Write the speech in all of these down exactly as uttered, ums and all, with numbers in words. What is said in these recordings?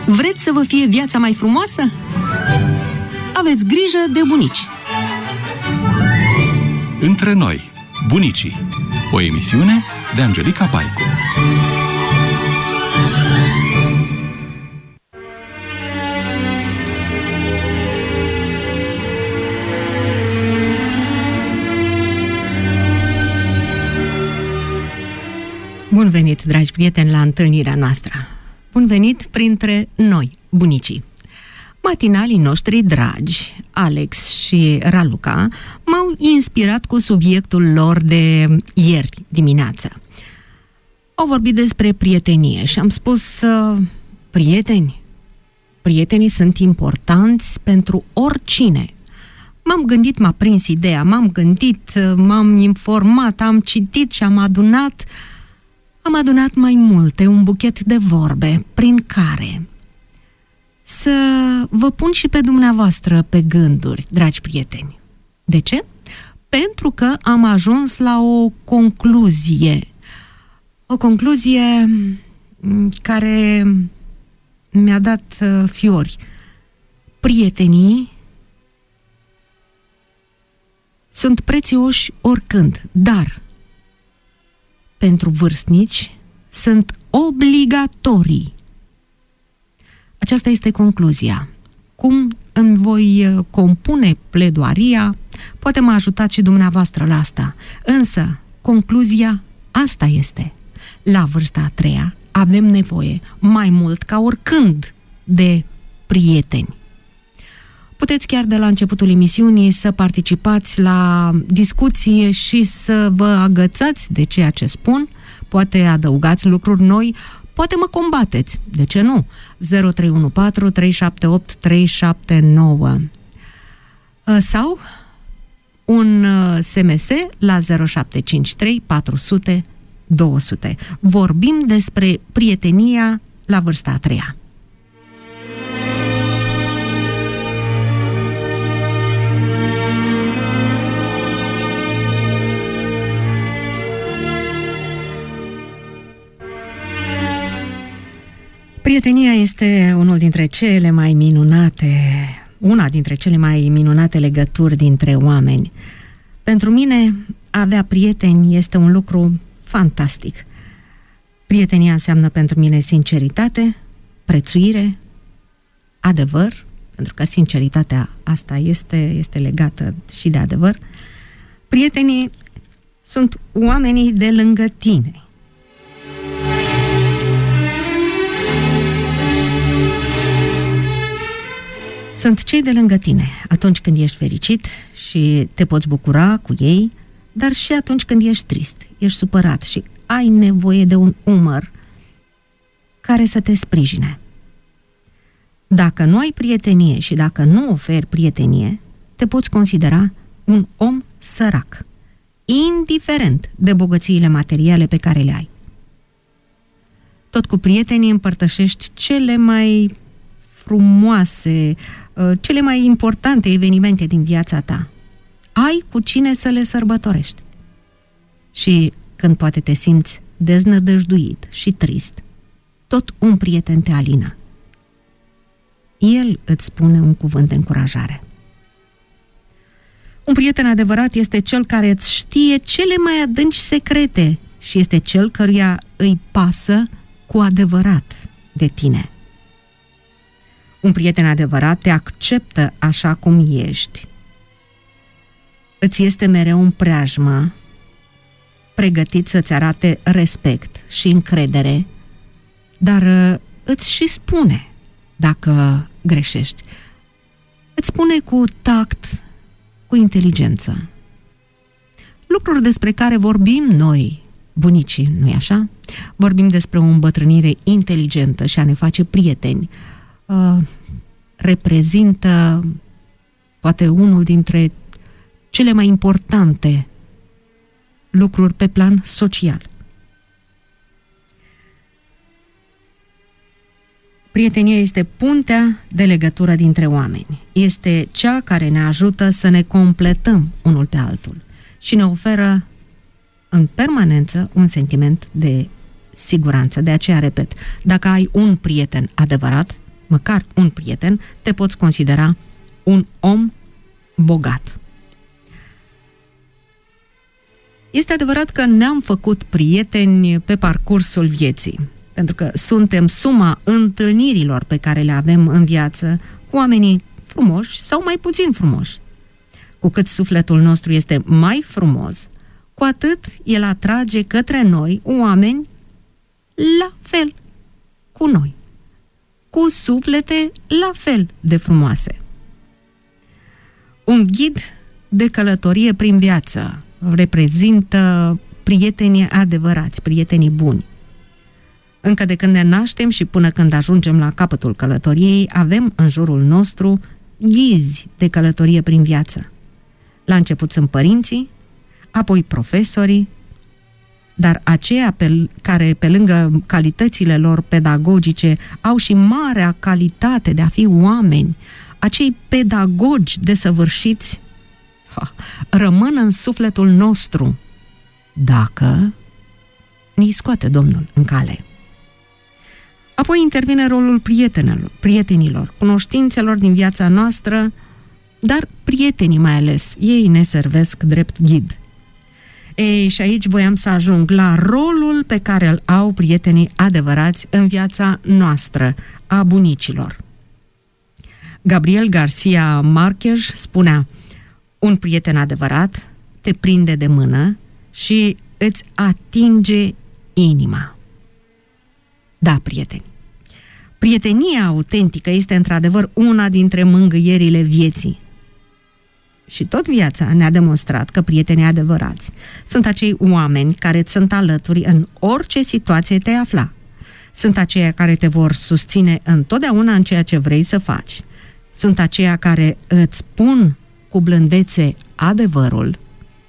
Vreți să vă fie viața mai frumoasă? Aveți grijă de bunici. Între noi, bunicii. O emisiune de Angelica Paicu. Bun venit, dragi prieteni, la întâlnirea noastră. Bun venit printre noi, bunicii. Matinalii noștri dragi, Alex și Raluca, m-au inspirat cu subiectul lor de ieri dimineață. Au vorbit despre prietenie și am spus, uh, prieteni, prietenii sunt importanți pentru oricine. M-am gândit, m-a prins ideea, m-am gândit, m-am informat, am citit și am adunat, am adunat mai multe, un buchet de vorbe prin care să vă pun și pe dumneavoastră pe gânduri, dragi prieteni. De ce? Pentru că am ajuns la o concluzie. O concluzie care mi-a dat fiori. Prietenii sunt prețioși oricând, dar pentru vârstnici sunt obligatorii. Aceasta este concluzia. Cum îmi voi compune pledoaria, poate mă ajutați și dumneavoastră la asta. Însă, concluzia asta este. La vârsta a treia avem nevoie mai mult ca oricând de prieteni. Puteți chiar de la începutul emisiunii să participați la discuție și să vă agățați de ceea ce spun, poate adăugați lucruri noi, poate mă combateți, de ce nu? zero trei unu patru trei șapte opt trei șapte nouă sau un S M S la zero șapte cinci trei patru sute două sute. Vorbim despre prietenia la vârsta a treia. Prietenia este unul dintre cele mai minunate, una dintre cele mai minunate legături dintre oameni. Pentru mine, a avea prieteni este un lucru fantastic. Prietenia înseamnă pentru mine sinceritate, prețuire, adevăr, pentru că sinceritatea asta este, este legată și de adevăr. Prietenii sunt oamenii de lângă tine. Sunt cei de lângă tine atunci când ești fericit și te poți bucura cu ei, dar și atunci când ești trist, ești supărat și ai nevoie de un umăr care să te sprijine. Dacă nu ai prietenie și dacă nu oferi prietenie, te poți considera un om sărac, indiferent de bogățiile materiale pe care le ai. Tot cu prietenii împărtășești cele mai frumoase, cele mai importante evenimente din viața ta. Ai cu cine să le sărbătorești. Și când poate te simți deznădăjduit și trist, tot un prieten te alină. El îți spune un cuvânt de încurajare. Un prieten adevărat este cel care îți știe cele mai adânci secrete și este cel căruia îi pasă cu adevărat de tine. Un prieten adevărat te acceptă așa cum ești. Îți este mereu în preajmă, pregătit să-ți arate respect și încredere, dar îți și spune dacă greșești. Îți spune cu tact, cu inteligență. Lucruri despre care vorbim noi, bunicii, nu-i așa? Vorbim despre o îmbătrânire inteligentă și a ne face prieteni. Uh, reprezintă poate unul dintre cele mai importante lucruri pe plan social. Prietenia este puntea de legătură dintre oameni. Este cea care ne ajută să ne completăm unul pe altul și ne oferă în permanență un sentiment de siguranță. De aceea, repet, dacă ai un prieten adevărat, măcar un prieten, te poți considera un om bogat. Este adevărat că ne-am făcut prieteni pe parcursul vieții, pentru că suntem suma întâlnirilor pe care le avem în viață cu oamenii frumoși sau mai puțin frumoși. Cu cât sufletul nostru este mai frumos, cu atât el atrage către noi oameni la fel cu noi, cu suflete la fel de frumoase. Un ghid de călătorie prin viață reprezintă prietenii adevărați, prietenii buni. Încă de când ne naștem și până când ajungem la capătul călătoriei, avem în jurul nostru ghizi de călătorie prin viață. La început sunt părinții, apoi profesorii, dar aceia pe, care, pe lângă calitățile lor pedagogice, au și marea calitate de a fi oameni, acei pedagogi desăvârșiți, ha, rămân în sufletul nostru dacă ne scoate Domnul în cale. Apoi intervine rolul prietenilor, prietenilor, cunoștințelor din viața noastră, dar prietenii mai ales, ei ne servesc drept ghid. Ei, și aici voiam să ajung la rolul pe care îl au prietenii adevărați în viața noastră, a bunicilor. Gabriel Garcia Marquez spunea: un prieten adevărat te prinde de mână și îți atinge inima. Da, prieteni. Prietenia autentică este într-adevăr una dintre mângâierile vieții. Și tot viața ne-a demonstrat că prietenii adevărați sunt acei oameni care îți sunt alături în orice situație te afla. Sunt aceia care te vor susține întotdeauna în ceea ce vrei să faci. Sunt aceia care îți spun cu blândețe adevărul.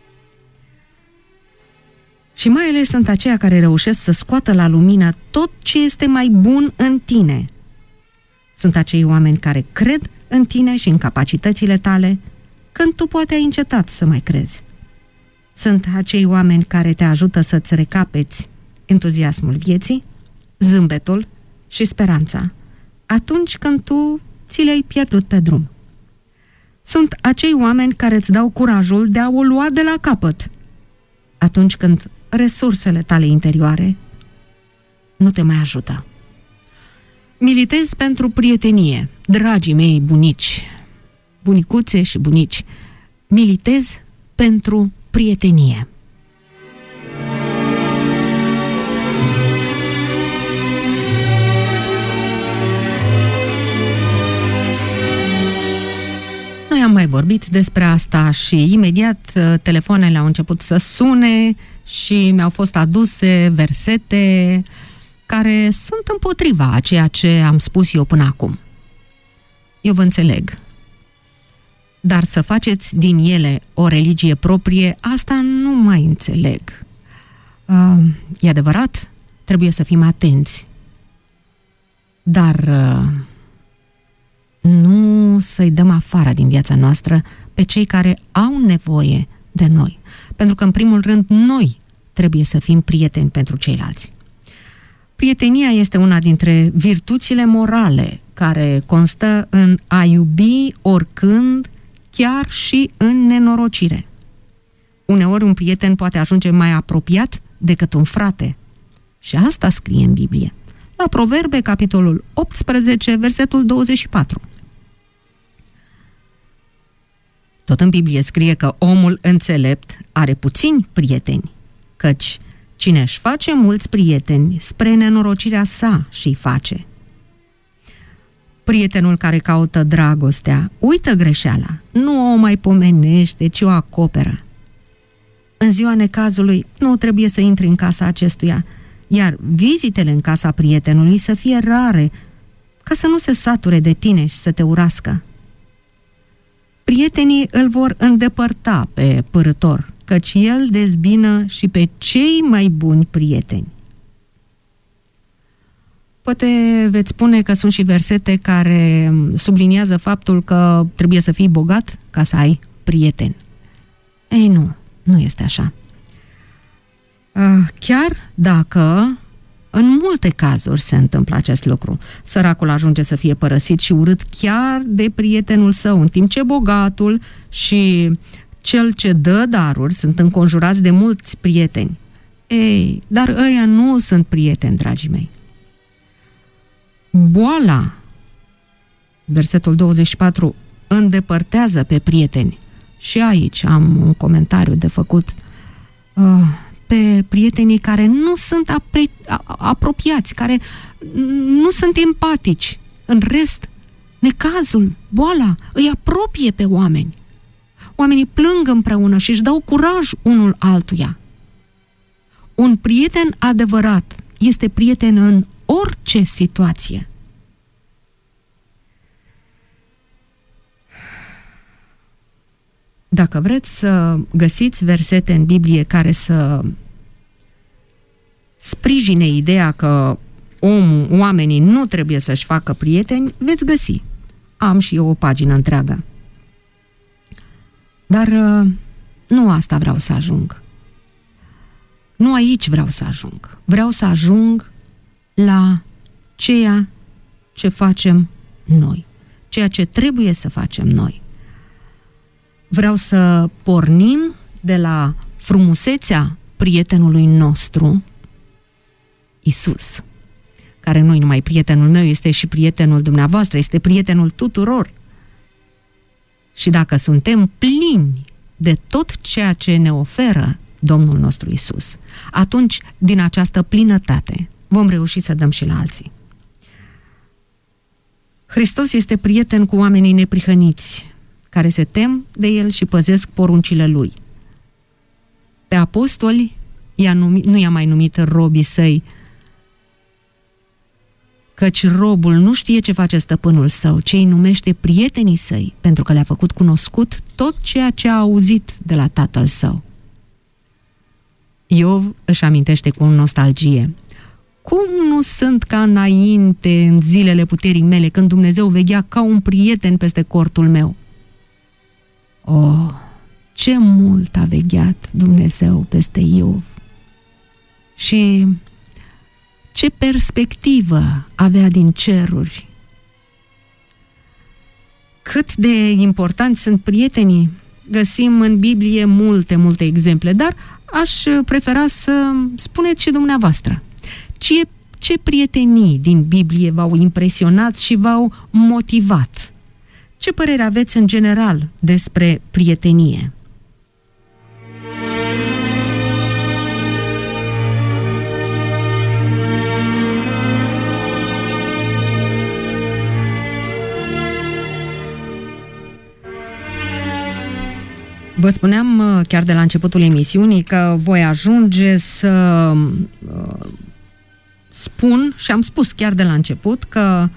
Și mai ales sunt aceia care reușesc să scoată la lumină tot ce este mai bun în tine. Sunt acei oameni care cred în tine și în capacitățile tale, când tu poate ai încetat să mai crezi. Sunt acei oameni care te ajută să-ți recapeți entuziasmul vieții, zâmbetul și speranța, atunci când tu ți le-ai pierdut pe drum. Sunt acei oameni care îți dau curajul de a o lua de la capăt, atunci când resursele tale interioare nu te mai ajută. Militez pentru prietenie, dragii mei bunici, bunicuțe și bunici, militez pentru prietenie. Noi am mai vorbit despre asta și imediat telefoanele au început să sune și mi-au fost aduse versete care sunt împotriva a ceea ce am spus eu până acum. Eu vă înțeleg. Dar să faceți din ele o religie proprie, asta nu mai înțeleg. Uh, e adevărat, trebuie să fim atenți. Dar uh, nu să-i dăm afară din viața noastră pe cei care au nevoie de noi. Pentru că, în primul rând, noi trebuie să fim prieteni pentru ceilalți. Prietenia este una dintre virtuțile morale care constă în a iubi oricând, chiar și în nenorocire. Uneori un prieten poate ajunge mai apropiat decât un frate. Și asta scrie în Biblie. La Proverbe, capitolul optsprezece, versetul douăzeci și patru. Tot în Biblie scrie că omul înțelept are puțini prieteni, căci cine își face mulți prieteni, spre nenorocirea sa și-i face. Prietenul care caută dragostea uită greșeala, nu o mai pomenește, ci o acoperă. În ziua necazului nu trebuie să intri în casa acestuia, iar vizitele în casa prietenului să fie rare, ca să nu se sature de tine și să te urască. Prietenii îl vor îndepărta pe pârător, căci el dezbină și pe cei mai buni prieteni. Poate veți spune că sunt și versete care subliniază faptul că trebuie să fii bogat ca să ai prieteni. Ei, nu, nu este așa. Chiar dacă În multe cazuri se întâmplă acest lucru. Săracul ajunge să fie părăsit și urât chiar de prietenul său, în timp ce bogatul și cel ce dă daruri sunt înconjurați de mulți prieteni. Ei, dar ăia nu sunt prieteni, dragii mei. Boala, versetul douăzeci și patru, îndepărtează pe prieteni. Și aici am un comentariu de făcut. Uh, pe prietenii care nu sunt apre- apropiați, care nu sunt empatici. În rest, necazul, boala, îi apropie pe oameni. Oamenii plâng împreună și își dau curaj unul altuia. Un prieten adevărat este prieten în orice situație. Dacă vreți să găsiți versete în Biblie care să sprijine ideea că om, oamenii nu trebuie să-și facă prieteni, veți găsi. Am și eu o pagină întreagă. Dar nu asta vreau să ajung. Nu aici vreau să ajung. Vreau să ajung la ceea ce facem noi. Ceea ce trebuie să facem noi. Vreau să pornim de la frumusețea prietenului nostru, Iisus, care nu e numai prietenul meu, este și prietenul dumneavoastră, este prietenul tuturor. Și dacă suntem plini de tot ceea ce ne oferă Domnul nostru Iisus, atunci, din această plinătate, vom reuși să dăm și la alții. Hristos este prieten cu oamenii neprihăniți, care se tem de El și păzesc poruncile Lui. Pe apostoli i-a numit, nu i-a mai numit robii săi, căci robul nu știe ce face stăpânul său, ci îi numește prietenii săi, pentru că le-a făcut cunoscut tot ceea ce a auzit de la tatăl său. Iov își amintește cu nostalgie: cum nu sunt ca înainte, în zilele puterii mele, când Dumnezeu veghea ca un prieten peste cortul meu? Oh, ce mult a vegheat Dumnezeu peste Iov! Și ce perspectivă avea din ceruri! Cât de importanți sunt prietenii! Găsim în Biblie multe, multe exemple, dar aș prefera să spuneți și dumneavoastră. Ce, ce prietenii din Biblie v-au impresionat și v-au motivat? Ce părere aveți în general despre prietenie? Vă spuneam chiar de la începutul emisiunii că voi ajunge să uh, spun, și am spus chiar de la început, că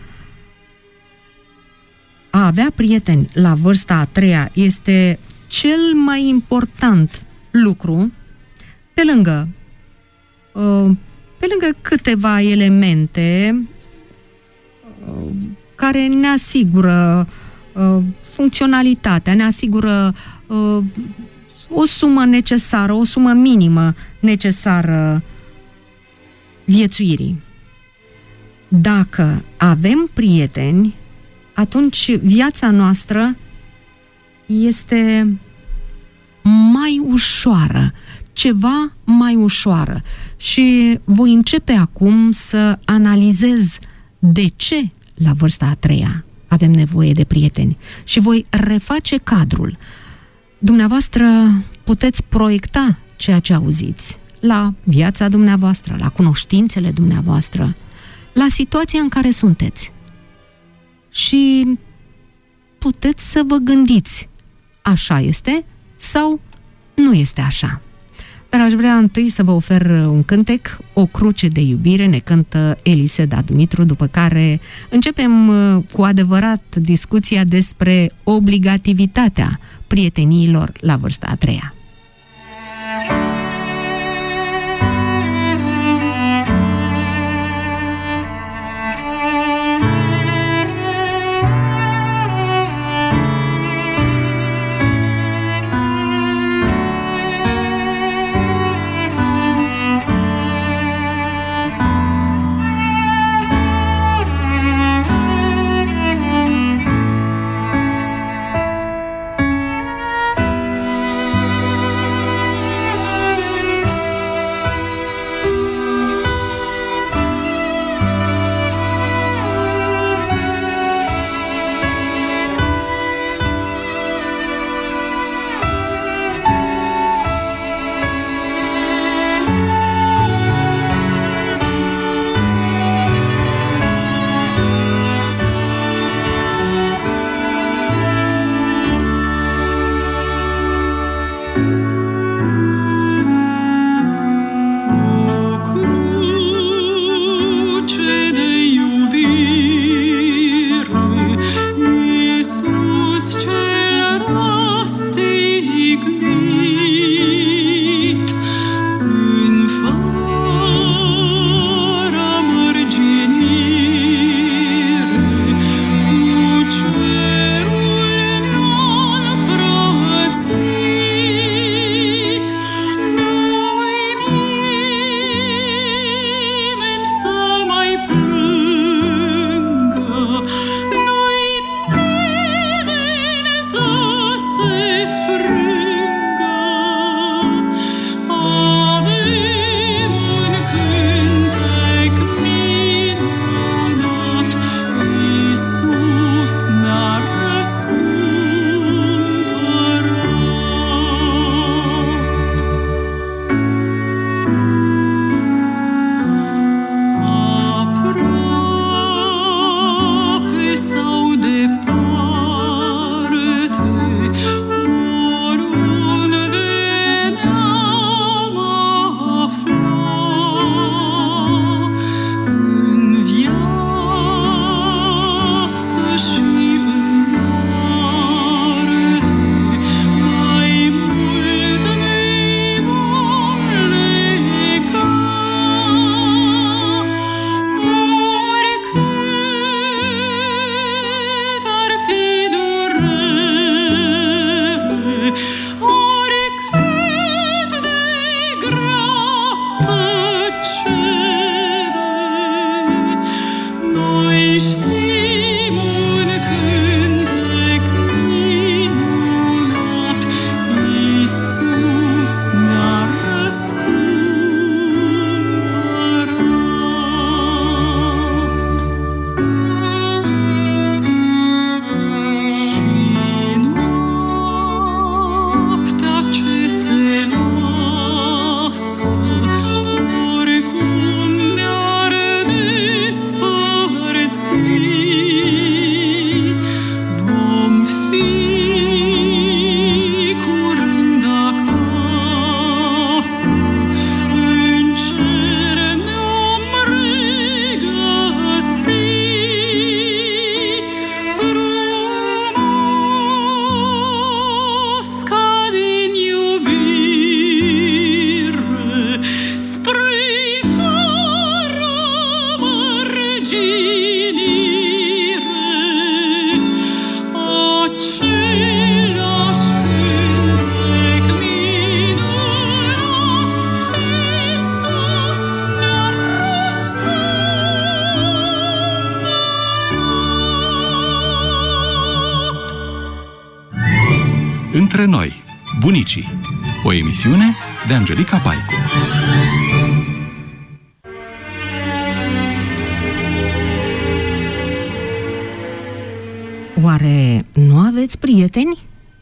a avea prieteni la vârsta a treia este cel mai important lucru, pe lângă, uh, pe lângă câteva elemente uh, care ne asigură uh, funcționalitatea, ne asigură uh, o sumă necesară, o sumă minimă necesară viețuirii. Dacă avem prieteni, atunci viața noastră este mai ușoară, ceva mai ușoară. Și voi începe acum să analizez de ce la vârsta a treia avem nevoie de prieteni și voi reface cadrul. Dumneavoastră puteți proiecta ceea ce auziți la viața dumneavoastră, la cunoștințele dumneavoastră, la situația în care sunteți. Și puteți să vă gândiți, așa este sau nu este așa. Dar aș vrea întâi să vă ofer un cântec, O cruce de iubire, ne cântă Eliseda Dumitru, după care începem cu adevărat discuția despre obligativitatea prieteniilor la vârsta a treia. Între noi, bunicii. O emisiune de Angelica Paicu. Oare nu aveți prieteni?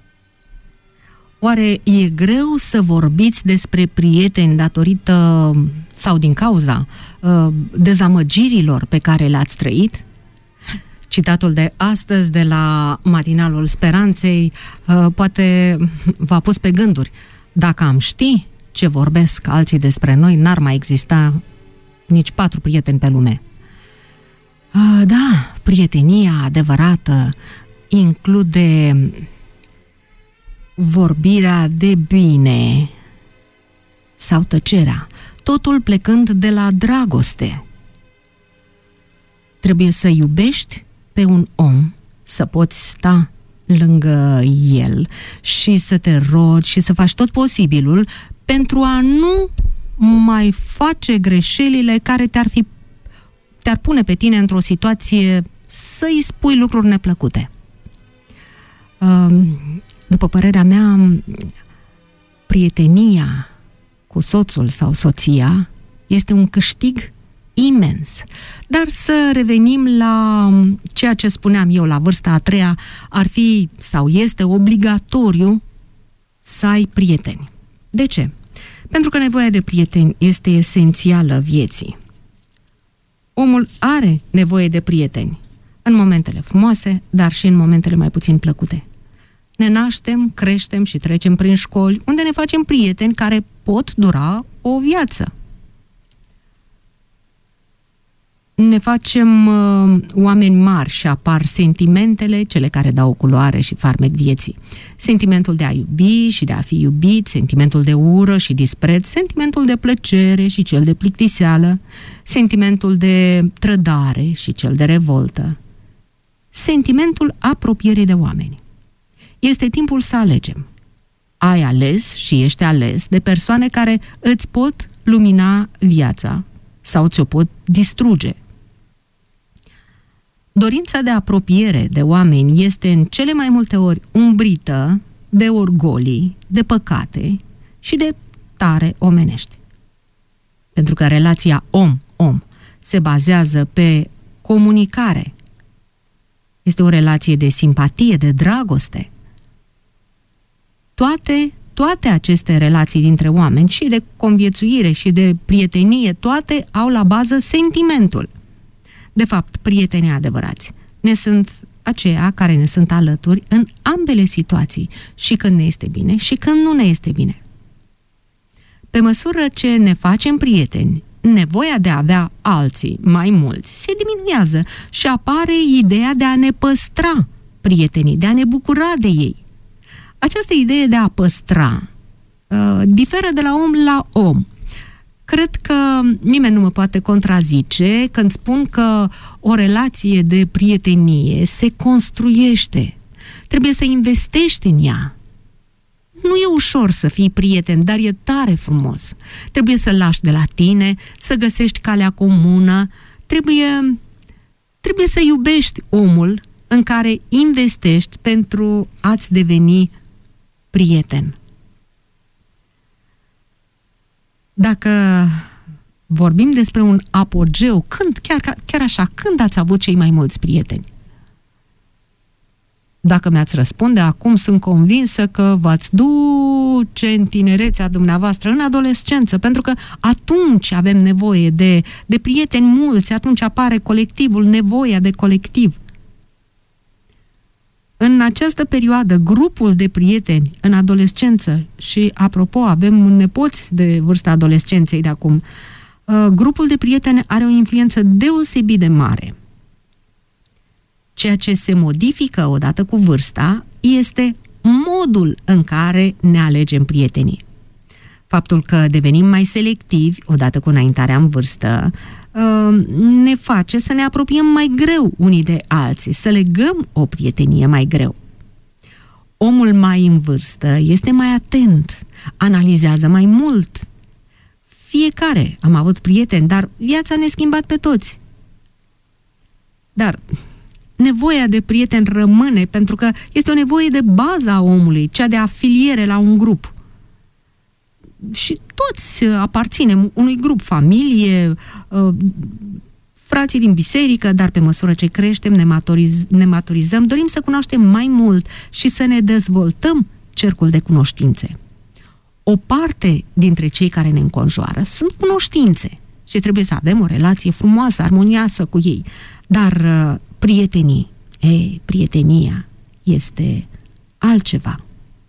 Oare e greu să vorbiți despre prieteni datorită sau din cauza uh, dezamăgirilor pe care le-ați trăit? Citatul de astăzi de la Matinalul Speranței uh, poate v-a pus pe gânduri. Dacă am ști ce vorbesc alții despre noi, n-ar mai exista nici patru prieteni pe lume. Uh, da, prietenia adevărată include vorbirea de bine sau tăcerea, totul plecând de la dragoste. Trebuie să iubești pe un om, să poți sta lângă el și să te rogi și să faci tot posibilul pentru a nu mai face greșelile care te-ar fi te-ar pune pe tine într-o situație să-i spui lucruri neplăcute. După părerea mea, prietenia cu soțul sau soția este un câștig imens. Dar să revenim la ceea ce spuneam eu, la vârsta a treia, ar fi sau este obligatoriu să ai prieteni. De ce? Pentru că nevoia de prieteni este esențială vieții. Omul are nevoie de prieteni în momentele frumoase, dar și în momentele mai puțin plăcute. Ne naștem, creștem și trecem prin școli unde ne facem prieteni care pot dura o viață. Ne facem uh, oameni mari și apar sentimentele, cele care dau culoare și farmec vieții. Sentimentul de a iubi și de a fi iubit, sentimentul de ură și dispreț, sentimentul de plăcere și cel de plictiseală, sentimentul de trădare și cel de revoltă, sentimentul apropierii de oameni. Este timpul să alegem. Ai ales și ești ales de persoane care îți pot lumina viața sau ți-o pot distruge. Dorința de apropiere de oameni este în cele mai multe ori umbrită de orgolii, de păcate și de tare omenești. Pentru că relația om-om se bazează pe comunicare. Este o relație de simpatie, de dragoste. Toate, toate aceste relații dintre oameni, și de conviețuire și de prietenie, toate au la bază sentimentul. De fapt, prietenii adevărați ne sunt aceia care ne sunt alături în ambele situații, și când ne este bine și când nu ne este bine. Pe măsură ce ne facem prieteni, nevoia de a avea alții mai mulți se diminuează și apare ideea de a ne păstra prietenii, de a ne bucura de ei. Această idee de a păstra uh, diferă de la om la om. Cred că nimeni nu mă poate contrazice când spun că o relație de prietenie se construiește. Trebuie să investești în ea. Nu e ușor să fii prieten, dar e tare frumos. Trebuie să lași de la tine, să găsești calea comună, trebuie, trebuie să iubești omul în care investești pentru a-ți deveni prieten. Dacă vorbim despre un apogeu, când, chiar, chiar așa, când ați avut cei mai mulți prieteni? Dacă mi-ați răspunde acum, sunt convinsă că v-ați duce în tinerețea dumneavoastră, în adolescență, pentru că atunci avem nevoie de, de prieteni mulți, atunci apare colectivul, nevoia de colectiv. În această perioadă, grupul de prieteni în adolescență, și apropo, avem nepoți de vârsta adolescenței de acum, grupul de prieteni are o influență deosebit de mare. Ceea ce se modifică odată cu vârsta este modul în care ne alegem prietenii. Faptul că devenim mai selectivi odată cu înaintarea în vârstă ne face să ne apropiem mai greu unii de alții, să legăm o prietenie mai greu. Omul mai în vârstă este mai atent, analizează mai mult. Fiecare am avut prieteni, dar viața ne-a schimbat pe toți. Dar ne nevoia de prieten rămâne, pentru că este o nevoie de bază a omului, cea de afiliere la un grup. Și toți aparținem unui grup, familie, frații din biserică, dar pe măsură ce creștem, ne, maturiz- ne maturizăm, dorim să cunoaștem mai mult și să ne dezvoltăm cercul de cunoștințe. O parte dintre cei care ne înconjoară sunt cunoștințe și trebuie să avem o relație frumoasă, armonioasă cu ei. Dar uh, prietenii, ei, prietenia este altceva.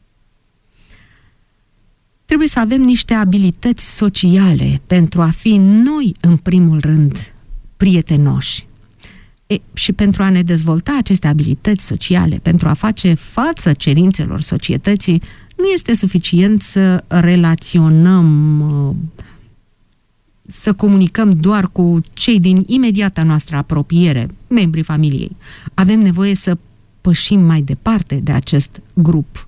Trebuie să avem niște abilități sociale pentru a fi noi, în primul rând, prietenoși. E, și pentru a ne dezvolta aceste abilități sociale, pentru a face față cerințelor societății, nu este suficient să relaționăm, să comunicăm doar cu cei din imediata noastră apropiere, membrii familiei. Avem nevoie să pășim mai departe de acest grup.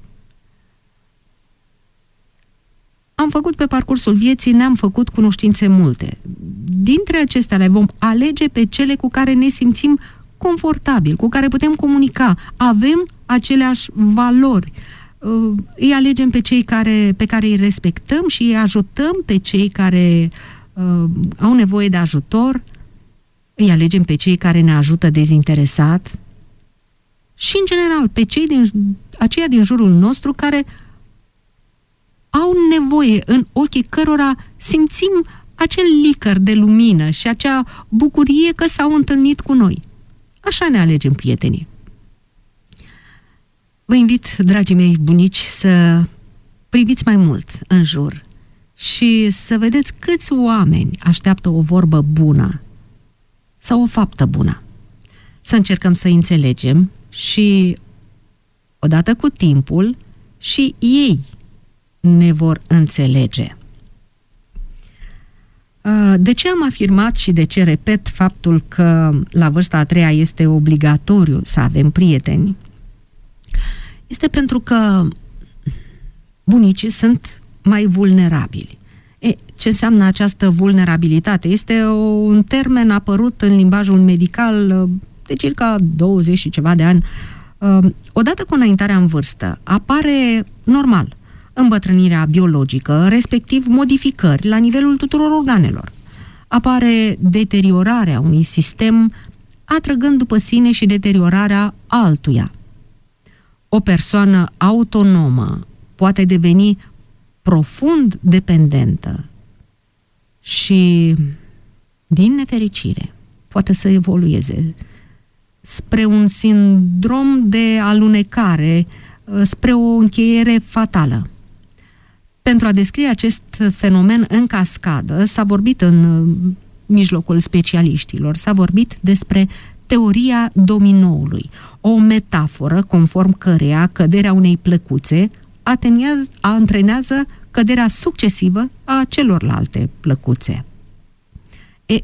Am făcut pe parcursul vieții, ne-am făcut cunoștințe multe. Dintre acestea le vom alege pe cele cu care ne simțim confortabil, cu care putem comunica, avem aceleași valori. Îi alegem pe cei care, pe care îi respectăm și îi ajutăm pe cei care uh, au nevoie de ajutor, îi alegem pe cei care ne ajută dezinteresat și, în general, pe cei din, aceia din jurul nostru care au nevoie, în ochii cărora simțim acel licăr de lumină și acea bucurie că s-au întâlnit cu noi. Așa ne alegem prietenii. Vă invit, dragii mei bunici, să priviți mai mult în jur și să vedeți câți oameni așteaptă o vorbă bună sau o faptă bună. Să încercăm să înțelegem și, odată cu timpul, și ei ne vor înțelege. De ce am afirmat și de ce repet faptul că la vârsta a treia este obligatoriu să avem prieteni? Este pentru că bunicii sunt mai vulnerabili. E, ce înseamnă această vulnerabilitate? Este o, un termen apărut în limbajul medical de circa douăzeci și ceva de ani. Odată cu înaintarea în vârstă, apare normal îmbătrânirea biologică, respectiv modificări la nivelul tuturor organelor. Apare deteriorarea unui sistem, atrăgând după sine și deteriorarea altuia. O persoană autonomă poate deveni profund dependentă și, din nefericire, poate să evolueze spre un sindrom de alunecare, spre o încheiere fatală. Pentru a descrie acest fenomen în cascadă, s-a vorbit în mijlocul specialiștilor, s-a vorbit despre teoria dominoului, o metaforă conform căreia căderea unei plăcuțe antrenează căderea succesivă a celorlalte plăcuțe. E,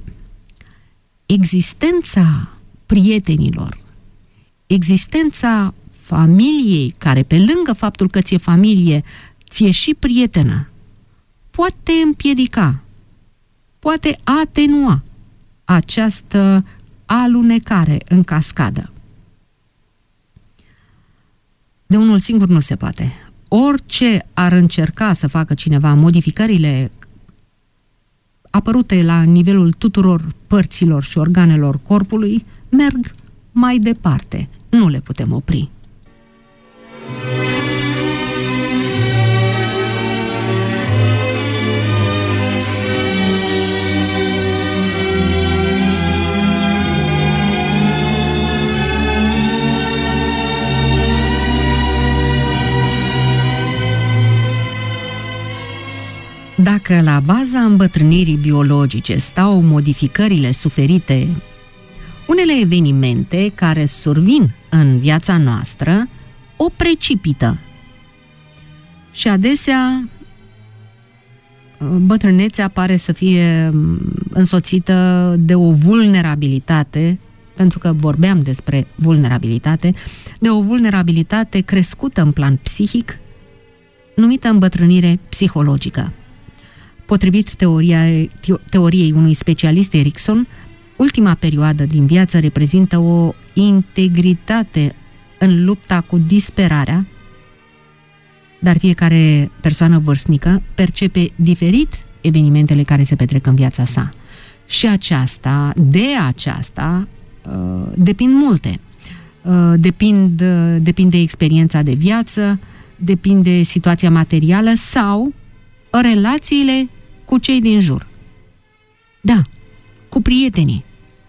existența prietenilor, existența familiei, care pe lângă faptul că ți-e familie, ți-e și prietenă, poate împiedica, poate atenua această alunecare în cascadă. De unul singur nu se poate. Orice ar încerca să facă cineva, modificările apărute la nivelul tuturor părților și organelor corpului merg mai departe. Nu le putem opri. Dacă la baza îmbătrânirii biologice stau modificările suferite, unele evenimente care survin în viața noastră o precipită. Și adesea bătrânețea pare să fie însoțită de o vulnerabilitate, pentru că vorbeam despre vulnerabilitate, de o vulnerabilitate crescută în plan psihic, numită îmbătrânire psihologică. Potrivit teoria, teoriei unui specialist Erikson, ultima perioadă din viață reprezintă o integritate în lupta cu disperarea, dar fiecare persoană vârstnică percepe diferit evenimentele care se petrec în viața sa. Și aceasta, de aceasta, depind multe. Depind, depinde experiența de viață, depinde situația materială sau relațiile cu cei din jur. Da, cu prietenii.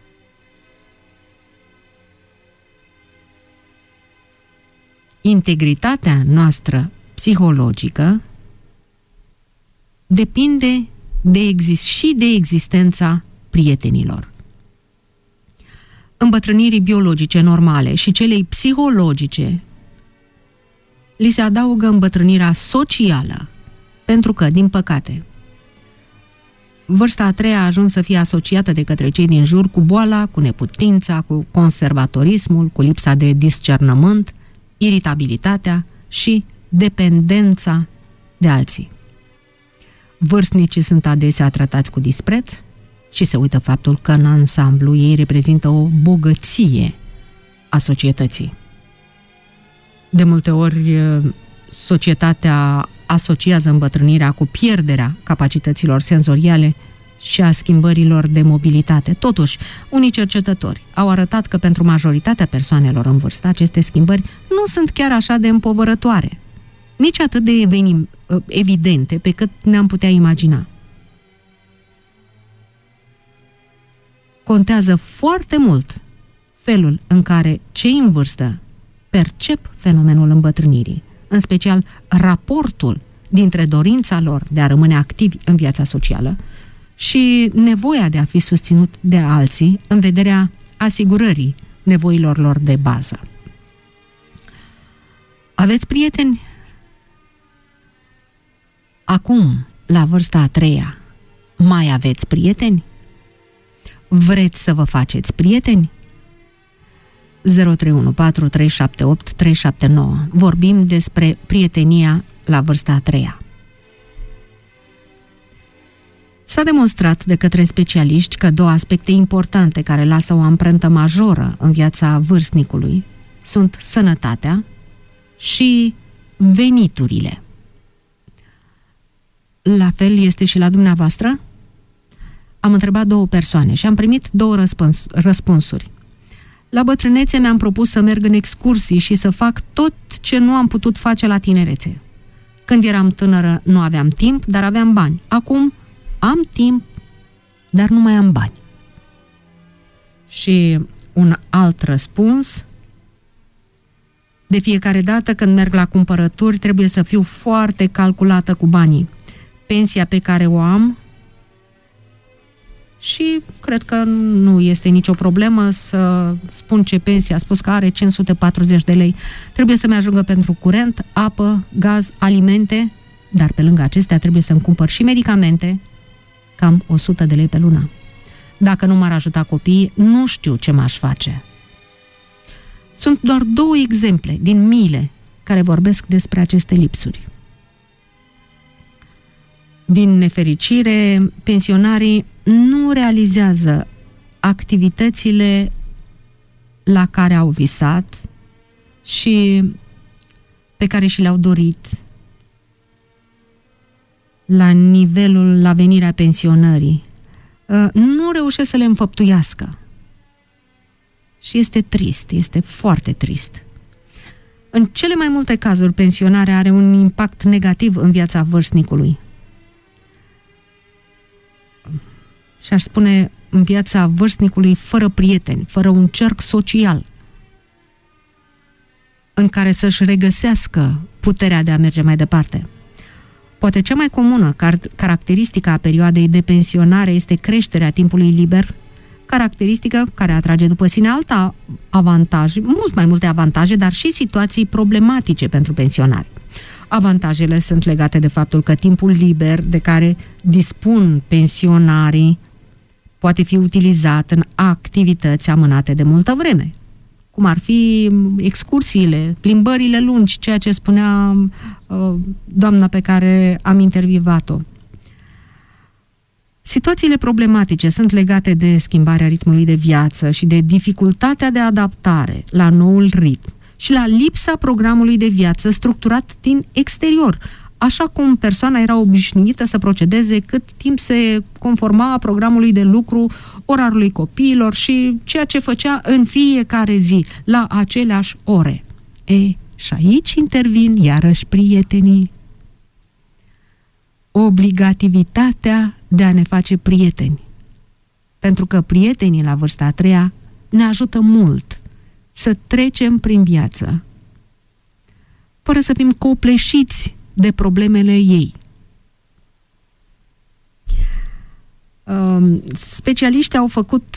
Integritatea noastră psihologică depinde de exist- și de existența prietenilor. Îmbătrânirii biologice normale și celei psihologice li se adaugă îmbătrânirea socială, pentru că, din păcate, vârsta a treia a ajuns să fie asociată de către cei din jur cu boala, cu neputința, cu conservatorismul, cu lipsa de discernământ, iritabilitatea și dependența de alții. Vârstnicii sunt adesea tratați cu dispreț și se uită faptul că în ansamblu ei reprezintă o bogăție a societății. De multe ori, societatea asociază îmbătrânirea cu pierderea capacităților senzoriale și a schimbărilor de mobilitate. Totuși, unii cercetători au arătat că pentru majoritatea persoanelor în vârstă, aceste schimbări nu sunt chiar așa de împovărătoare, nici atât de evenim, evidente pe cât ne-am putea imagina. Contează foarte mult felul în care cei în vârstă percep fenomenul îmbătrânirii, în special raportul dintre dorința lor de a rămâne activi în viața socială și nevoia de a fi susținut de alții în vederea asigurării nevoilor lor de bază. Aveți prieteni? Acum, la vârsta a treia, mai aveți prieteni? Vreți să vă faceți prieteni? zero trei unu patru trei șapte opt trei șapte nouă. Vorbim despre prietenia la vârsta a treia. S-a demonstrat de către specialiști că două aspecte importante care lasă o amprentă majoră în viața vârstnicului sunt sănătatea și veniturile. La fel este și la dumneavoastră? Am întrebat două persoane și am primit două răspuns, răspunsuri. La bătrânețe mi-am propus să merg în excursii și să fac tot ce nu am putut face la tinerețe. Când eram tânără nu aveam timp, dar aveam bani. Acum am timp, dar nu mai am bani. Și un alt răspuns: de fiecare dată când merg la cumpărături trebuie să fiu foarte calculată cu banii. Pensia pe care o am, și cred că nu este nicio problemă să spun ce pensie a spus că are cinci sute patruzeci de lei. Trebuie să-mi ajungă pentru curent, apă, gaz, alimente, dar pe lângă acestea trebuie să-mi cumpăr și medicamente, cam o sută de lei pe lună. Dacă nu m-ar ajuta copiii, nu știu ce m-aș face. Sunt doar două exemple din miile care vorbesc despre aceste lipsuri. Din nefericire, pensionarii nu realizează activitățile la care au visat și pe care și le-au dorit la nivelul, la venirea pensionării. Nu reușesc să le înfăptuiască. Și este trist, este foarte trist. În cele mai multe cazuri, pensionarea are un impact negativ în viața vârstnicului. Și aș spune în viața vârstnicului fără prieteni, fără un cerc social în care să-și regăsească puterea de a merge mai departe. Poate cea mai comună car- caracteristică a perioadei de pensionare este creșterea timpului liber, caracteristică care atrage după sine alte avantaje, mult mai multe avantaje, dar și situații problematice pentru pensionari. Avantajele sunt legate de faptul că timpul liber de care dispun pensionarii poate fi utilizat în activități amânate de multă vreme, cum ar fi excursiile, plimbările lungi, ceea ce spunea uh, doamna pe care am intervievat-o. Situațiile problematice sunt legate de schimbarea ritmului de viață și de dificultatea de adaptare la noul ritm și la lipsa programului de viață structurat din exterior, așa cum persoana era obișnuită să procedeze cât timp se conforma programului de lucru, orarului copiilor și ceea ce făcea în fiecare zi, la aceleași ore. E, și aici intervin iarăși prietenii. Obligativitatea de a ne face prieteni. Pentru că prietenii la vârsta a treia ne ajută mult să trecem prin viață, fără să fim copleșiți de problemele ei. Specialiștii au făcut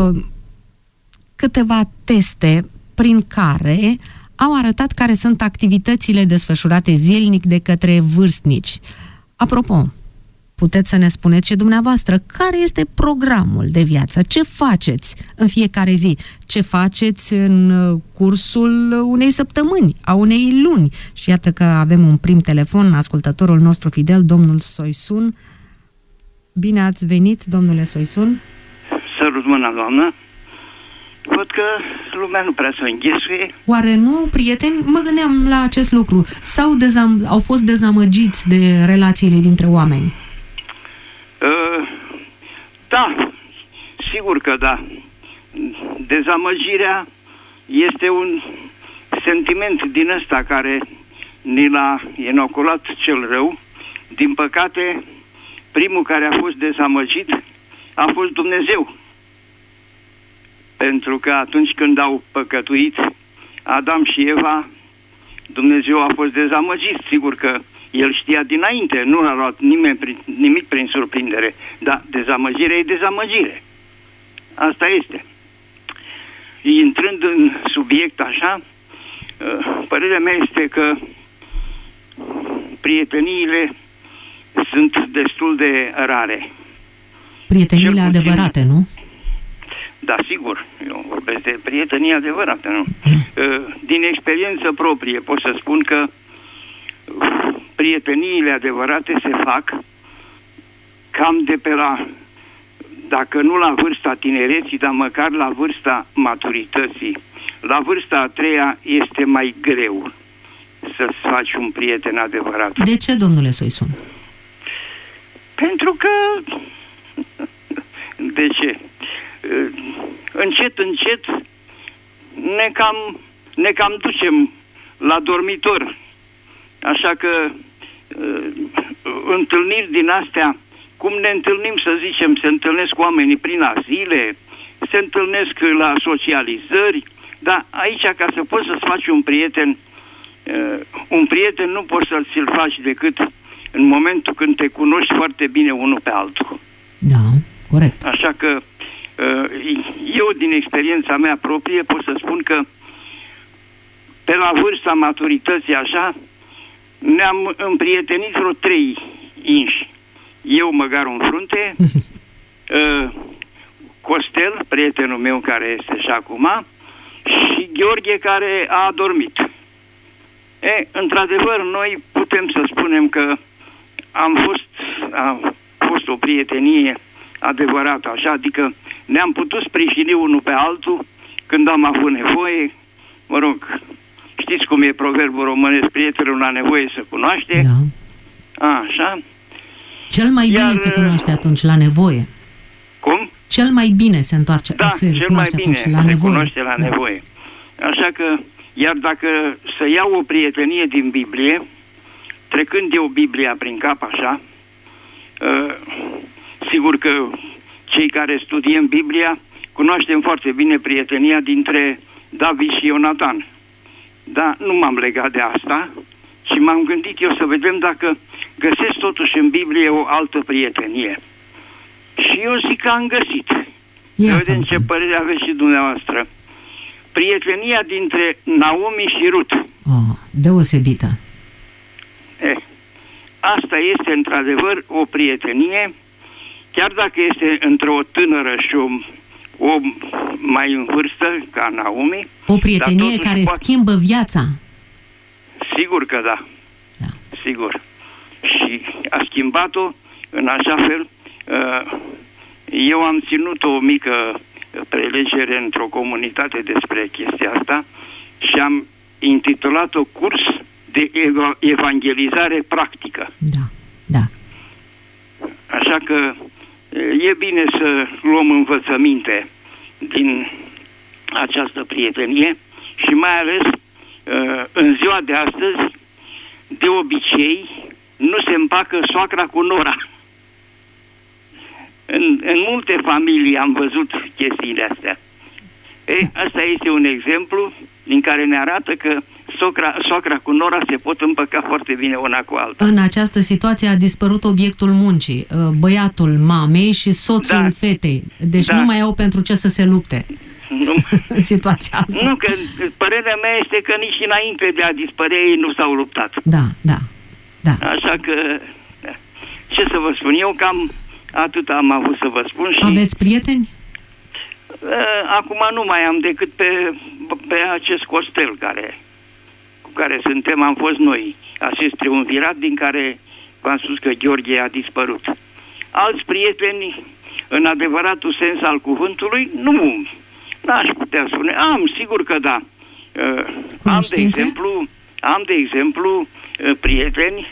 câteva teste prin care au arătat care sunt activitățile desfășurate zilnic de către vârstnici. Apropo, puteți să ne spuneți și dumneavoastră care este programul de viață, ce faceți în fiecare zi, ce faceți în cursul unei săptămâni, a unei luni. Și iată că avem un prim telefon, ascultătorul nostru fidel, domnul Soisun. Bine ați venit, domnule Soisun. Sărut mâna, doamnă. Văd că lumea nu prea se înghesuie. Oare nu au prieteni? Mă gândeam la acest lucru. Sau dezam- au fost dezamăgiți de relațiile dintre oameni? Uh, da, sigur că da. Dezamăgirea este un sentiment din ăsta care ni l-a inoculat cel rău. Din păcate, primul care a fost dezamăgit a fost Dumnezeu. Pentru că atunci când au păcătuit Adam și Eva, Dumnezeu a fost dezamăgit. Sigur că El știa dinainte, nu l-a luat nimeni prin, nimic prin surprindere. Dar dezamăgirea e dezamăgire. Asta este. Intrând în subiect așa, părerea mea este că prieteniile sunt destul de rare. Prieteniile adevărate, nu? Da, sigur. Eu vorbesc de prietenie adevărată, nu? Din experiență proprie pot să spun că prieteniile adevărate se fac cam de pe la, dacă nu la vârsta tinereții, dar măcar la vârsta maturității. La vârsta a treia este mai greu să-ți faci un prieten adevărat. De ce, domnule Soisun? Pentru că... De ce? Încet, încet ne cam, ne cam ducem la dormitor. Așa că întâlniri din astea, cum ne întâlnim, să zicem, se întâlnesc oamenii prin asile, se întâlnesc la socializări, dar aici, ca să poți să-ți faci un prieten, un prieten nu poți să ți-l faci decât în momentul când te cunoști foarte bine unul pe altul. Da, corect. Așa că eu, din experiența mea proprie, pot să spun că pe la vârsta maturității așa ne-am împrietenit vreo trei inși. Eu, măgar în frunte, Costel, prietenul meu care este și acum, și Gheorghe, care a adormit. E, într-adevăr, noi putem să spunem că am fost, a fost o prietenie adevărată, așa, adică ne-am putut sprijini unul pe altul când am avut nevoie. Mă rog, știți cum e proverbul românesc, prietenul la nevoie se cunoaște. Da. A, așa. Cel mai Iar, bine se cunoaște atunci la nevoie. Cum? Cel mai bine se întoarce, da, se cel mai bine la se nevoie. cunoaște la da. nevoie. Așa că, iar dacă să iau o prietenie din Biblie, trecând eu Biblia prin cap așa, uh, sigur că cei care studiem Biblia cunoaștem foarte bine prietenia dintre David și Ionatan. Dar nu m-am legat de asta, ci m-am gândit eu să vedem dacă găsesc totuși în Biblie o altă prietenie. Și eu zic că am găsit. Ia vedem ce părere aveți și dumneavoastră. Prietenia dintre Naomi și Rut. Oh, deosebită. Eh, asta este într-adevăr o prietenie, chiar dacă este între o tânără și o, o mai în vârstă ca Naomi. O prietenie care poate... schimbă viața. Sigur că da. da. Sigur. Și a schimbat-o în așa fel, uh, eu am ținut o mică prelegere într-o comunitate despre chestia asta și am intitulat-o Curs de evangelizare practică. Da, da. Așa că e bine să luăm învățăminte din această prietenie și mai ales în ziua de astăzi, de obicei, nu se împacă soacra cu nora. În, în multe familii am văzut chestiile astea. E, asta este un exemplu din care ne arată că socra, soacra cu nora se pot împăca foarte bine una cu alta. În această situație a dispărut obiectul muncii, băiatul mamei și soțul da. fetei. Deci da. nu mai au pentru ce să se lupte. Nu. În situația asta. Nu, că părerea mea este că nici înainte de a dispărea ei nu s-au luptat. Da, da, da. Așa că, ce să vă spun, eu cam atât am avut să vă spun. Și aveți prieteni? Acum nu mai am decât pe, pe acest Costel care, cu care suntem, am fost noi, acest triumvirat din care v-am spus că Gheorghe a dispărut. Alți prieteni, în adevăratul sens al cuvântului, nu, n-aș putea spune. Am, sigur că da. Am de exemplu, am de exemplu prieteni,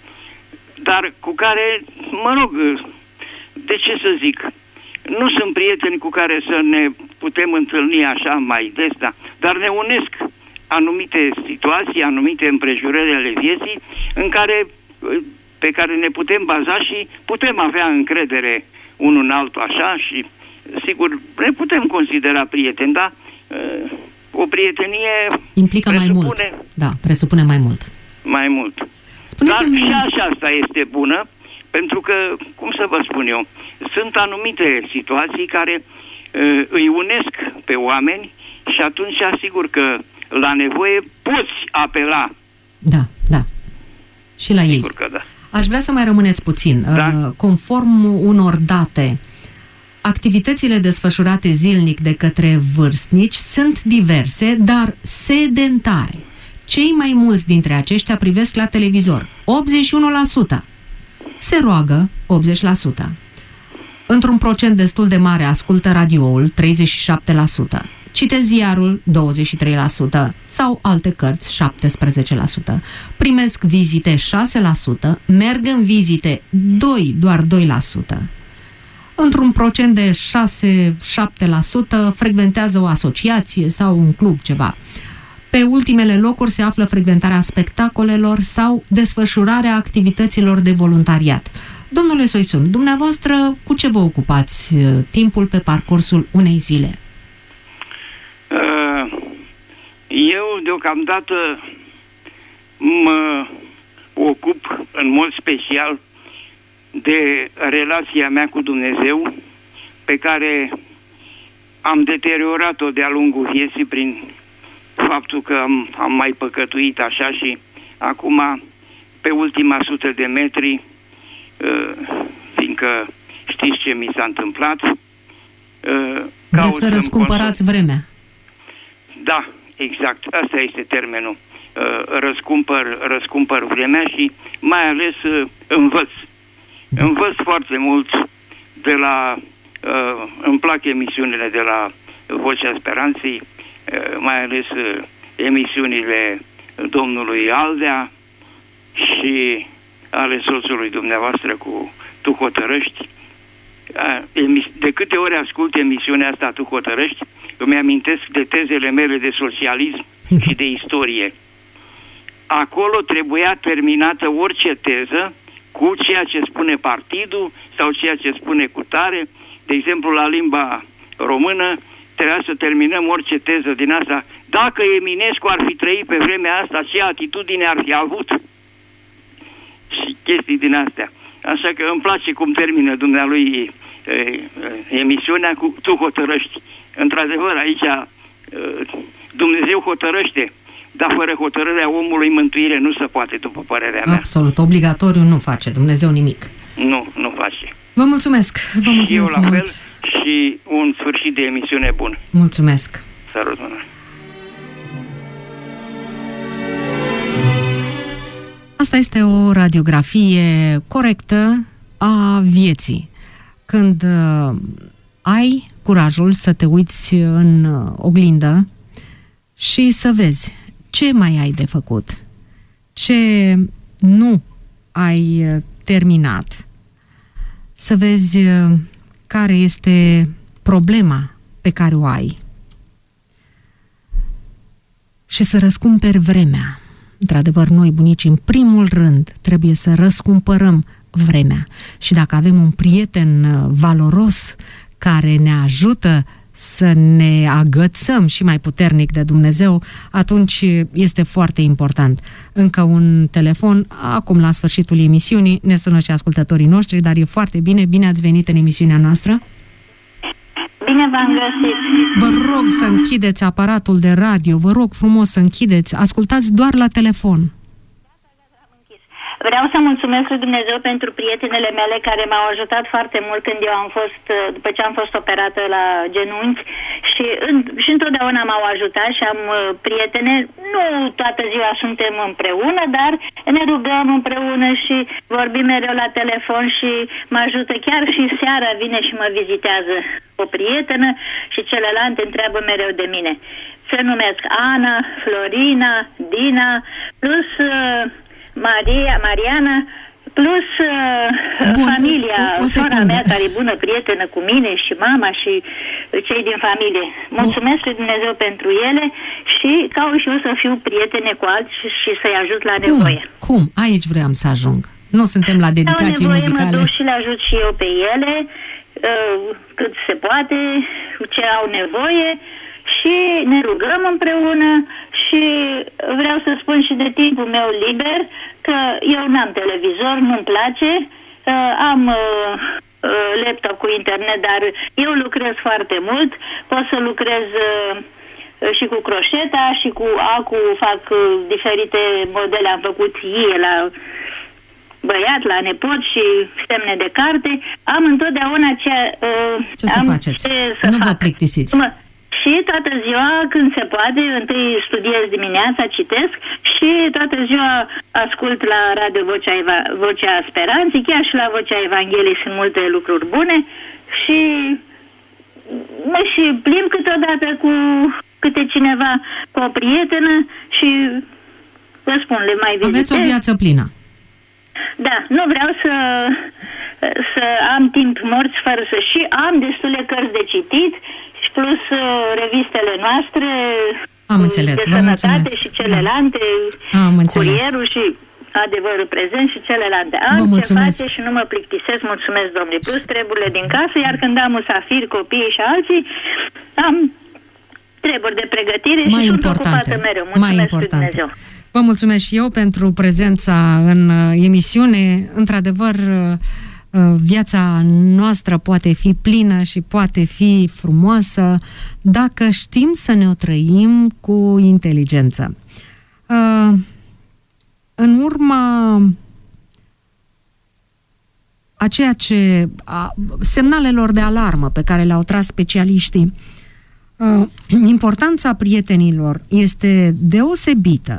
dar cu care, mă rog, de ce să zic, nu sunt prieteni cu care să ne putem întâlni așa mai des, da, dar ne unesc anumite situații, anumite împrejurări ale vieții în care, pe care ne putem baza și putem avea încredere unul în altul așa și sigur ne putem considera prieteni, dar o prietenie implică mai mult. Da, presupune mai mult. Mai mult. Spuneți-mi... Dar și așa asta este bună, pentru că, cum să vă spun eu, sunt anumite situații care uh, îi unesc pe oameni și atunci asigur că la nevoie poți apela. Da, da. Și la ei. Sigur că da. Aș vrea să mai rămâneți puțin. Da? Uh, conform unor date, activitățile desfășurate zilnic de către vârstnici sunt diverse, dar sedentare. Cei mai mulți dintre aceștia privesc la televizor, optzeci și unu la sută. Se roagă, optzeci la sută. Într-un procent destul de mare ascultă radioul, treizeci și șapte la sută. Citesc ziarul, douăzeci și trei la sută. Sau alte cărți, șaptesprezece la sută. Primesc vizite, șase la sută. Merg în vizite, doi, doar doi la sută. Într-un procent de șase șapte la sută frecventează o asociație sau un club, ceva. Pe ultimele locuri se află frecventarea spectacolelor sau desfășurarea activităților de voluntariat. Domnule Soițun, dumneavoastră cu ce vă ocupați timpul pe parcursul unei zile? Eu deocamdată mă ocup în mod special de relația mea cu Dumnezeu, pe care am deteriorat-o de-a lungul vieții prin faptul că am, am mai păcătuit așa și acum, pe ultima sută de metri, fiindcă știți ce mi s-a întâmplat, vreți să răscumpărați vremea? Da, exact. Asta este termenul. Răscumpăr, răscumpăr vremea și mai ales învăț. Da. Învăț foarte mult de la... Îmi plac emisiunile de la Vocea Speranței, mai ales emisiunile domnului Aldea și ale soțului dumneavoastră cu Tu hotărăști. De câte ori ascult emisiunea asta Tu hotărăști, îmi amintesc de tezele mele de socialism și de istorie. Acolo trebuia terminată orice teză cu ceea ce spune partidul sau ceea ce spune cutare. De exemplu, la limba română trebuia să terminăm orice teză din asta. Dacă Eminescu ar fi trăit pe vremea asta, ce atitudine ar fi avut? Și chestii din astea. Așa că îmi place cum termină dumnealui e, e, emisiunea cu Tu hotărăști. Într-adevăr, aici e, Dumnezeu hotărăște, dar fără hotărârea omului mântuire nu se poate, după părerea mea. Absolut, obligatoriu nu face Dumnezeu nimic. Nu, nu face. Vă mulțumesc, vă mulțumesc eu la mult. fel și un sfârșit de emisiune bun. Mulțumesc. Salut, mână. Asta este o radiografie corectă a vieții. când uh, ai curajul să te uiți în uh, oglindă și să vezi ce mai ai de făcut, ce nu ai uh, terminat, să vezi uh, care este problema pe care o ai și să răscumperi vremea. Într-adevăr, noi, bunicii, în primul rând, trebuie să răscumpărăm vremea. Și dacă avem un prieten valoros care ne ajută să ne agățăm și mai puternic de Dumnezeu, atunci este foarte important. Încă un telefon, acum la sfârșitul emisiunii, ne sună și ascultătorii noștri, dar e foarte bine. Bine ați venit în emisiunea noastră. Bine v-am găsit. Vă rog să închideți aparatul de radio, vă rog frumos să închideți, ascultați doar la telefon. Vreau să mulțumesc lui Dumnezeu pentru prietenele mele care m-au ajutat foarte mult când eu am fost, după ce am fost operată la genunchi și, în, și întotdeauna m-au ajutat și am prietene, nu toată ziua suntem împreună, dar ne rugăm împreună și vorbim mereu la telefon și mă ajută chiar și seara vine și mă vizitează o prietenă și celelalte întreabă mereu de mine. Se numesc Ana, Florina, Dina, plus Maria, Mariana, plus uh, Bun, familia, o, o sora mea care e bună prietenă cu mine și mama și cei din familie. Mulțumesc lui Dumnezeu pentru ele și caut și eu să fiu prietene cu alții și, și să-i ajut la Cum? nevoie. Cum? Aici vreau să ajung. Nu suntem la dedicații nevoie, muzicale. Mă duc și le ajut și eu pe ele uh, cât se poate, ce au nevoie și ne rugăm împreună și vreau să spun și de timpul meu liber că eu n-am televizor, nu-mi place, uh, am uh, uh, laptop cu internet, dar eu lucrez foarte mult, pot să lucrez uh, și cu croșeta și cu acu, fac uh, diferite modele, am făcut ie la băiat, la nepot și semne de carte, am întotdeauna ce... Uh, ce să am faceți? Ce să nu fac. vă plictisiți. Mă, Și toată ziua, când se poate, întâi studiez dimineața, citesc și toată ziua ascult la Radio Vocea, Eva- Vocea Speranței, chiar și la Vocea Evangheliei sunt multe lucruri bune și mă și plimb câteodată cu câte cineva, cu o prietenă și vă spun, le mai vizitez. Aveți o viață plină. Da, nu vreau să, să am timp morți fără să și am destule cărți de citit și plus revistele noastre. Am înțeles, de vă sănătate mulțumesc. și celelalte, da. Am înțeles. Curierul și Adevărul Prezent și celelalte. Am vă mulțumesc. ce face și nu mă plictisesc, mulțumesc, domnule. Plus treburile din casă, iar când am musafiri, copii și alții, am treburi de pregătire mai și importante, sunt ocupată mereu. Mulțumesc mai importante. lui Dumnezeu. Vă mulțumesc și eu pentru prezența în emisiune. Într-adevăr, viața noastră poate fi plină și poate fi frumoasă dacă știm să ne o trăim cu inteligență. În urma a ceea ce a, semnalelor de alarmă pe care le-au tras specialiștii, importanța prietenilor este deosebită,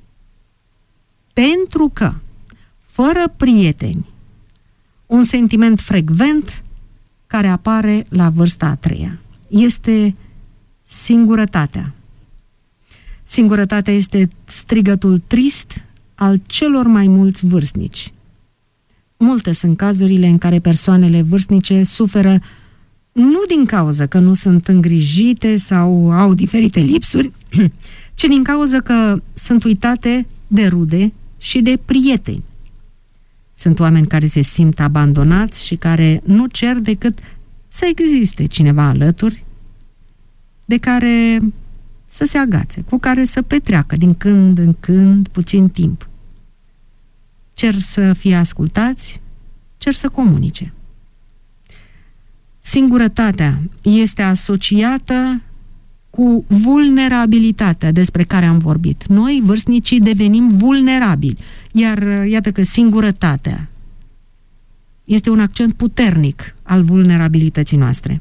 pentru că fără prieteni, un sentiment frecvent care apare la vârsta a treia este singurătatea. Singurătatea este strigătul trist al celor mai mulți vârstnici. Multe sunt cazurile în care persoanele vârstnice suferă nu din cauza că nu sunt îngrijite sau au diferite lipsuri, ci din cauza că sunt uitate de rude și de prieteni. Sunt oameni care se simt abandonați și care nu cer decât să existe cineva alături de care să se agațe, cu care să petreacă din când în când puțin timp. Cer să fie ascultați, cer să comunice. Singurătatea este asociată cu vulnerabilitatea despre care am vorbit. Noi, vârstnicii, devenim vulnerabili, iar iată că singurătatea este un accent puternic al vulnerabilității noastre.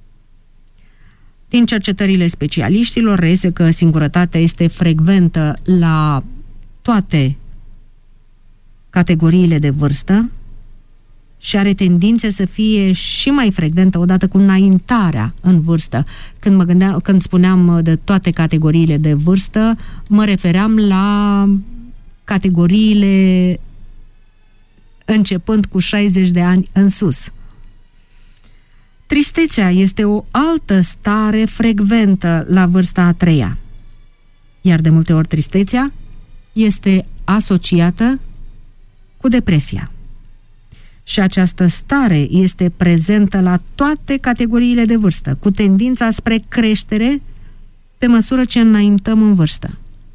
Din cercetările specialiștilor reiese că singurătatea este frecventă la toate categoriile de vârstă și are tendințe să fie și mai frecventă odată cu înaintarea în vârstă. Când, mă gândeam, când spuneam de toate categoriile de vârstă, mă refeream la categoriile începând cu șaizeci de ani în sus. Tristețea este o altă stare frecventă la vârsta a treia. Iar de multe ori tristețea este asociată cu depresia. Și această stare este prezentă la toate categoriile de vârstă, cu tendința spre creștere pe măsură ce înaintăm în vârstă.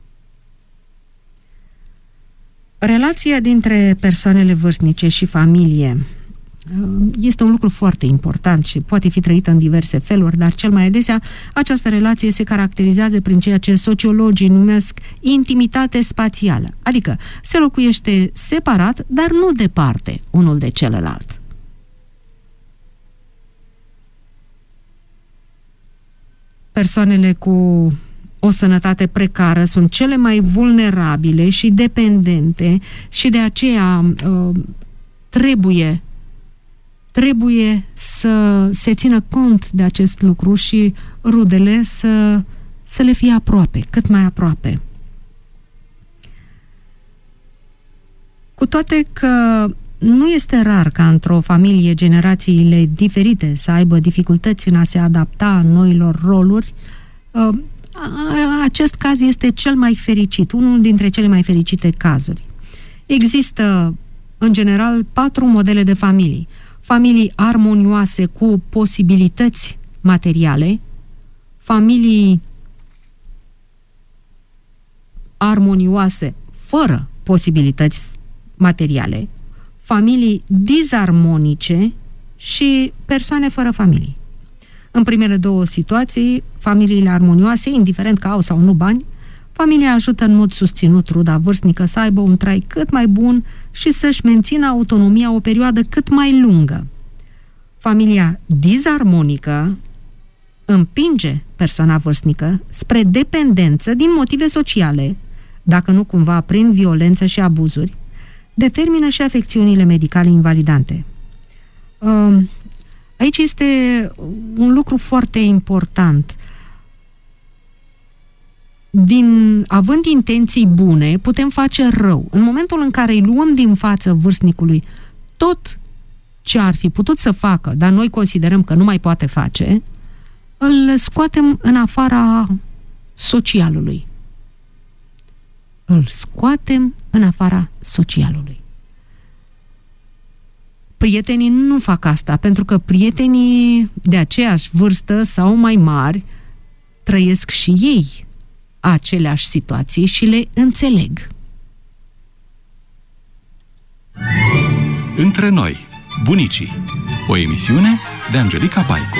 Relația dintre persoanele vârstnice și familie este un lucru foarte important și poate fi trăită în diverse feluri, dar cel mai adesea această relație se caracterizează prin ceea ce sociologii numesc intimitate spațială, adică se locuiește separat, dar nu departe unul de celălalt. Persoanele cu o sănătate precară sunt cele mai vulnerabile și dependente și de aceea uh, trebuie Trebuie să se țină cont de acest lucru și rudele să, să le fie aproape, cât mai aproape. Cu toate că nu este rar ca într-o familie generațiile diferite să aibă dificultăți în a se adapta noilor roluri, acest caz este cel mai fericit, unul dintre cele mai fericite cazuri. Există, în general, patru modele de familii. Familii armonioase cu posibilități materiale, familii armonioase fără posibilități materiale, familii disarmonice și persoane fără familii. În primele două situații, familiile armonioase, indiferent că au sau nu bani, familia ajută în mod susținut ruda vârstnică să aibă un trai cât mai bun și să-și mențină autonomia o perioadă cât mai lungă. Familia disarmonică împinge persoana vârstnică spre dependență din motive sociale, dacă nu cumva prin violență și abuzuri, determină și afecțiunile medicale invalidante. Aici este un lucru foarte important. Din, având intenții bune, putem face rău. În momentul în care îi luăm din față vârstnicului tot ce ar fi putut să facă, dar noi considerăm că nu mai poate face, îl scoatem în afara socialului. Îl scoatem în afara socialului. Prietenii nu fac asta, pentru că prietenii de aceeași vârstă sau mai mari trăiesc și ei aceleași situații și le înțeleg. Între noi, bunicii. O emisiune de Angelica Paicu.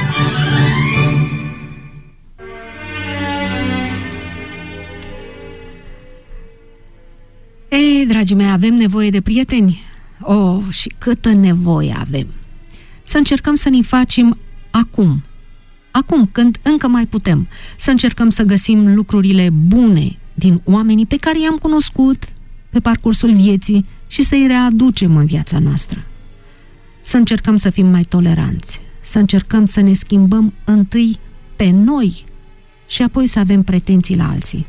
Ei, dragii mei, avem nevoie de prieteni? Oh, și câtă nevoie avem! Să încercăm să ne facem acum. Acum, când încă mai putem, să încercăm să găsim lucrurile bune din oamenii pe care i-am cunoscut pe parcursul vieții și să-i readucem în viața noastră. Să încercăm să fim mai toleranți, să încercăm să ne schimbăm întâi pe noi și apoi să avem pretenții la alții.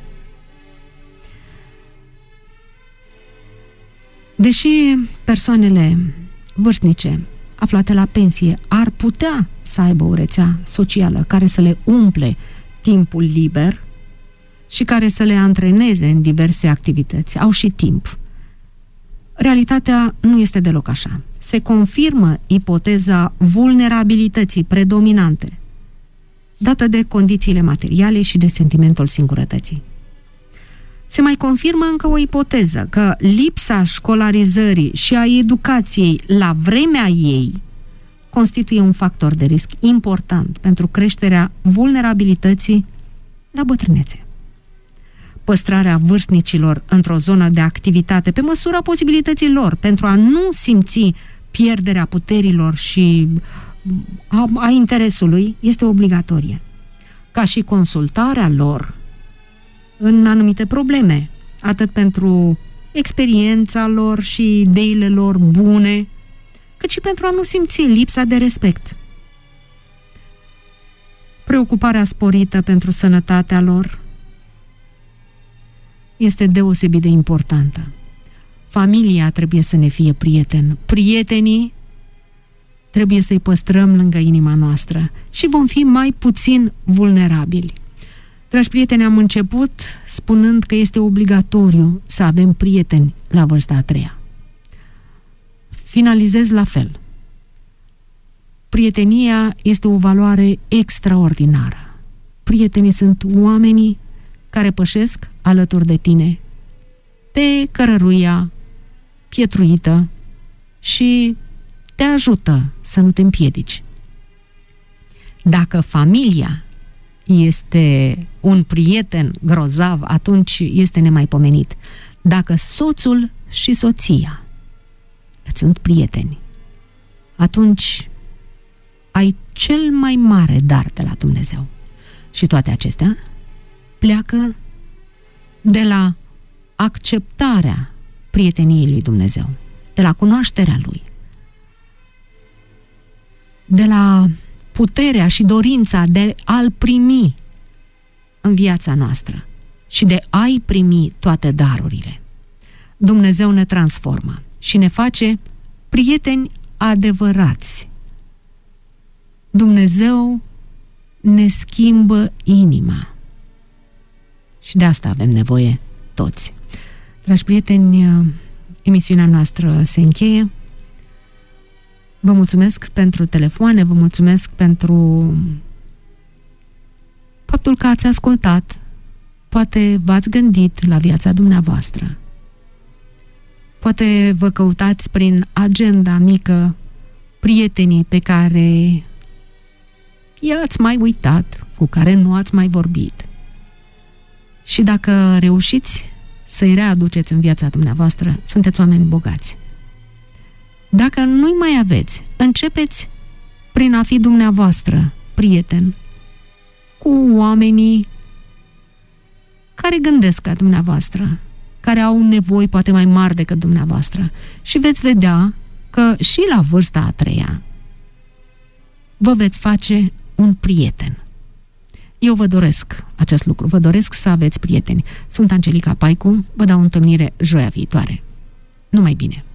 Deși persoanele vârstnice aflate la pensie ar putea să aibă o rețea socială care să le umple timpul liber și care să le antreneze în diverse activități, au și timp. Realitatea nu este deloc așa. Se confirmă ipoteza vulnerabilității predominante, dată de condițiile materiale și de sentimentul singurătății. Se mai confirmă încă o ipoteză, că lipsa școlarizării și a educației la vremea ei constituie un factor de risc important pentru creșterea vulnerabilității la bătrânețe. Păstrarea vârstnicilor într-o zonă de activitate pe măsura posibilității lor, pentru a nu simți pierderea puterilor și a, a interesului, este obligatorie, ca și consultarea lor în anumite probleme, atât pentru experiența lor și ideile lor bune, cât și pentru a nu simți lipsa de respect. Preocuparea sporită pentru sănătatea lor este deosebit de importantă. Familia trebuie să ne fie prieten. Prietenii trebuie să-i păstrăm lângă inima noastră și vom fi mai puțin vulnerabili. Dragi prieteni, am început spunând că este obligatoriu să avem prieteni la vârsta a treia. Finalizez la fel. Prietenia este o valoare extraordinară. Prietenii sunt oamenii care pășesc alături de tine pe cărăruia pietruită și te ajută să nu te împiedici. Dacă familia este un prieten grozav, atunci este nemaipomenit. Dacă soțul și soția îți sunt prieteni, atunci ai cel mai mare dar de la Dumnezeu. Și toate acestea pleacă de la acceptarea prieteniei lui Dumnezeu, de la cunoașterea Lui, de la puterea și dorința de a-L primi în viața noastră și de a-i primi toate darurile. Dumnezeu ne transformă și ne face prieteni adevărați. Dumnezeu ne schimbă inima și de asta avem nevoie toți. Dragi prieteni, emisiunea noastră se încheie. Vă mulțumesc pentru telefoane, vă mulțumesc pentru faptul că ați ascultat. Poate v-ați gândit la viața dumneavoastră. Poate vă căutați prin agenda mică prietenii pe care i-ați mai uitat, cu care nu ați mai vorbit. Și dacă reușiți să-i readuceți în viața dumneavoastră, sunteți oameni bogați. Dacă nu-i mai aveți, începeți prin a fi dumneavoastră prieten cu oamenii care gândesc ca dumneavoastră, care au nevoi poate mai mari decât dumneavoastră și veți vedea că și la vârsta a treia vă veți face un prieten. Eu vă doresc acest lucru, vă doresc să aveți prieteni. Sunt Angelica Paicu, vă dau întâlnire joia viitoare. Numai bine!